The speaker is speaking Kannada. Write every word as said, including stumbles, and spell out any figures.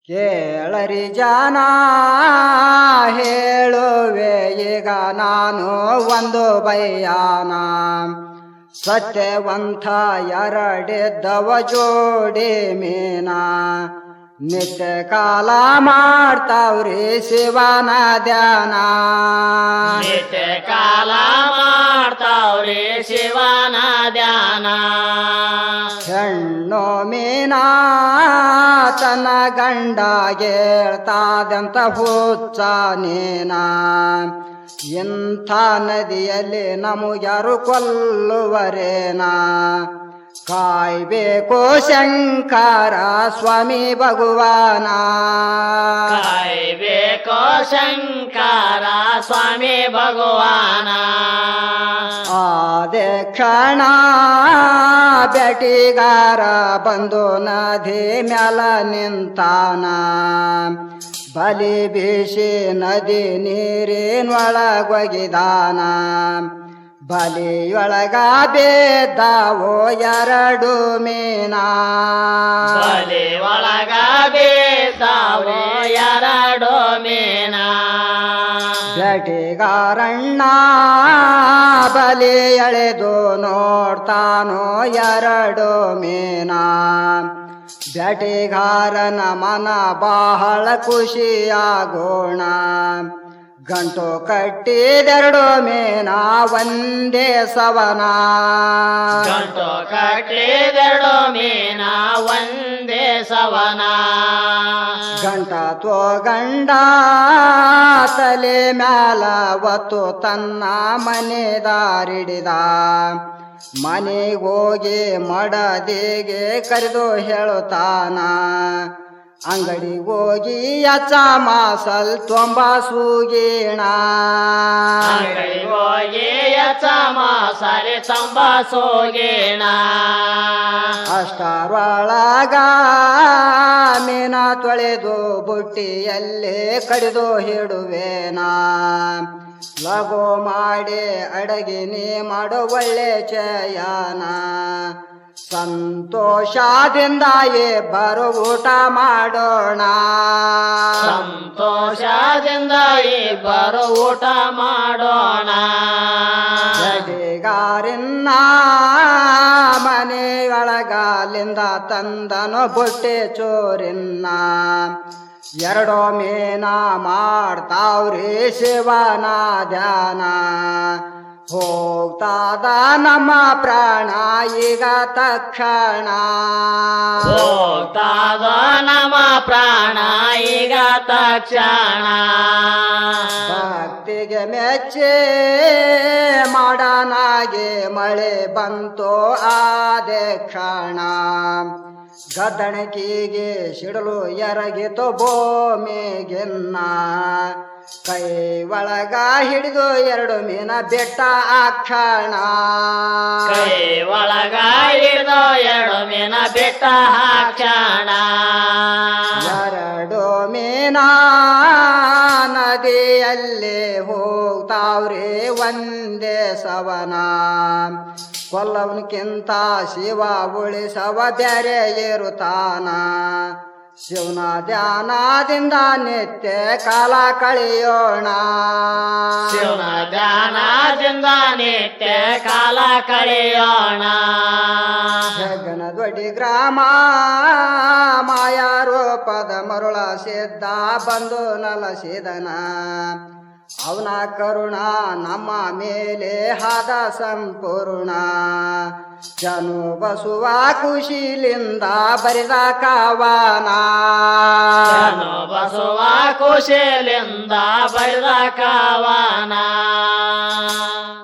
ಕೇಳರಿ ಜನ ಹೇಳುವೆ ಈಗ ನಾನು ಒಂದು ಬಯ್ಯಾನ. ಸತ್ಯವಂತ ಎರಡಿದ್ದವ ಜೋಡಿ ಮೀನ, ನಿತ್ಯ ಕಾಲ ಮಾಡ್ತಾವ್ರಿ ಶಿವನ ಧ್ಯಾನ. ನಿತ್ಯ ಕಾಲ ಮಾಡ್ತಾವ್ರಿ ಶಿವನ ಧ್ಯಾನ. ಹೆಣ್ಣು ಮೀನ ತನ್ನ ಗಂಡ ಹೇಳ್ತಾದಂತ ಹುಚ್ಚ ನೀನ. ಇಂಥ ನದಿಯಲ್ಲಿ ನಮಗ್ಯಾರು ಕೊಲ್ಲುವರೇನ. ಕಾಯ್ಬೇಕು ಶಂಕರ ಸ್ವಾಮಿ ಭಗವಾನ. ಕಾಯ್ಬೇಕು ಶಂಕರ ಸ್ವಾಮಿ ಭಗವಾನ. ಆದೆ ಕ್ಷಣ ಬೆಟ್ಟಿಗಾರ ಬಂದು ನದಿ ಮ್ಯಾಲ ನಿಂತಾನ. ಬಲಿ ಬೀಸಿ ನದಿ ನೀರಿನೊಳಗೊಗಿದಾನ. ಬಲಿಯೊಳಗ ಬೇದ್ದಾವೋ ಎರಡು ಮೀನ. ಬಲಿ ಒಳಗ ಬೇದ್ದಾವೋ ಎರಡು ಮೀನ. ಬೆಟ್ಟಿಗಾರಣ್ಣ ಬಲಿ ಎಳೆದು ನೋಡ್ತಾನೋ ಎರಡು ಮೀನ. ಬೆಟ್ಟಿಗಾರನ ಮನ ಬಹಳ ಖುಷಿಯಾಗೋಣ. ಗಂಟು ಕಟ್ಟಿದೆರಡು ಮೀನ ಒಂದೇ ಸವನ. ಗಂಟು ಕಟ್ಟಿದೆರಡು ಮೀನ ಒಂದೇ ಸವನ. ಗಂಟ ತೋಗಂಡ ತಲೆ ಮ್ಯಾಲ ಒತ್ತು ತನ್ನ ಮನೆ ದಾರಿಡಿದ. ಮನೆಗೋಗಿ ಮಡದಿಗೆ ಕರೆದು ಹೇಳುತ್ತಾನ. ಅಂಗಡಿಗೋಗಿ ಅಚ್ಚ ಮಾಸಲ್ ತೊಂಬ ಸೂಗೀಣ. ಅಂಗಡಿಗೋಗಿ ಅಚ್ಚ ಮಾಸಲಿ ತೊಂಬ ಸೂಗೀಣ. ಅಷ್ಟರೊಳಗ ಮೀನ ತೊಳೆದು ಬುಟ್ಟಿಯಲ್ಲಿ ಕಡಿದು ಹಿಡುವೇನ. ಲಘು ಮಾಡಿ ಅಡಗಿನಿ ಮಾಡು ಒಳ್ಳೆ ಚಯನ. ಸಂತೋಷದಿಂದ ಇಬ್ಬರು ಊಟ ಮಾಡೋಣ. ಸಂತೋಷದಿಂದ ಇಬ್ಬರು ಊಟ ಮಾಡೋಣ. ಬೆಟ್ಟಿಗಾರನ್ನ ಮನೆಯೊಳಗಾಲಿಂದ ತಂದನು ಬುಟ್ಟಿ ಚೋರಿನ್ನ. ಎರಡು ಮೀನ ಮಾಡ್ತಾವ್ರಿ ಶಿವನ ಧ್ಯಾನ. ಹೋಗ್ತಾದ ನಮ್ಮ ಪ್ರಾಣ ಈಗ ತಕ್ಷಣ. ಹೋಗ್ತಾದ ನಮ್ಮ ಪ್ರಾಣ ಈಗ ತಕ್ಷಣ. ಭಕ್ತಿಗೆ ಮೆಚ್ಚಿ ಮಾಡನಾಗೆ ಮಳೆ ಬಂತು ಆದೆ ಕ್ಷಣ. ಗದ್ದಣಕಿಗೆ ಸಿಡಲು ಎರಗಿತು ಭೂಮಿಗೆನ್ನ. ಕೈ ಒಳಗ ಹಿಡಿದು ಎರಡು ಮೀನ ಬೆಟ್ಟ ಆ ಕ್ಷಣ. ಕೈ ಒಳಗ ಹಿಡಿದು ಎರಡು ಮೀನ ಬೆಟ್ಟ ಹಾಕ್ಷಣ. ಎರಡು ಮೀನ ನದಿಯಲ್ಲಿ ಹೋಗ್ತಾವ್ರಿ ಒಂದೇ ಸವನ. ಕೊಲ್ಲವನಕ್ಕಿಂತ ಶಿವ ಉಳಿಸವ ಬ್ಯಾರೆ ಇರುತ್ತಾನ. ಶಿವನ ಧ್ಯಾನದಿಂದ ನಿತ್ಯ ಕಾಲ ಕಳೆಯೋಣ. ಶಿವನ ಧ್ಯಾನದಿಂದ ನಿತ್ಯ ಕಾಲ ಕಳೆಯೋಣ. ಜಗನ ದೊಡ್ಡಿ ಗ್ರಾಮ ಮಾಯಾ ರೂಪದ ಮರುಳ ಸಿದ್ಧ ಬಂದು ನಲಸಿದನ. ಅವನ ಕರುಣ ನಮ್ಮ ಮೇಲೆ ಹಾದ ಸಂಪೂರ್ಣ. ಜನು ಬಸುವ ಖುಷಿಲಿಂದ ಬರಿದ ಕಾವನ. ಜನು ಬಸುವ ಖುಷಿಲಿಂದ ಬರಿದ ಕಾವನ.